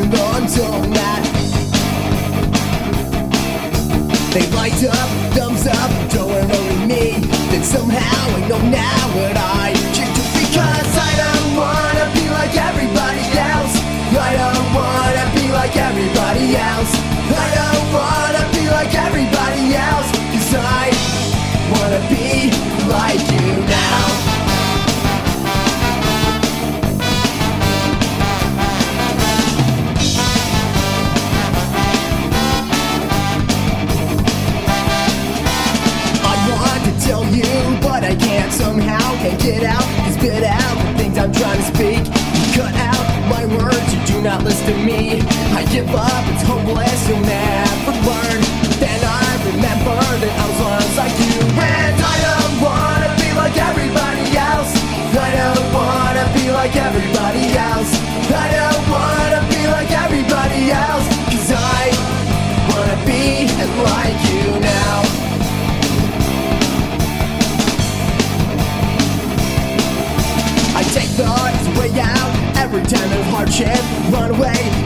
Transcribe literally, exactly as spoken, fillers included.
hold on to that. They light up, thumbs up, throwing only me. Then somehow I know now what I should do. Because I don't wanna be like everybody else. I don't wanna be like everybody else. I don't wanna be like everybody else. Cause I wanna be like you now. Tell you, but I can't somehow, can't get out, can spit out the things I'm trying to speak. Cut out my words, you do not listen to me. I give up, it's hopeless, you'll never learn. Then I remember that I was once like you. And I don't wanna be like everybody else. I don't wanna be like everybody else. I don't wanna be like everybody else. Cause I wanna be like you now. I take the hardest way out every time there's hardship. Run away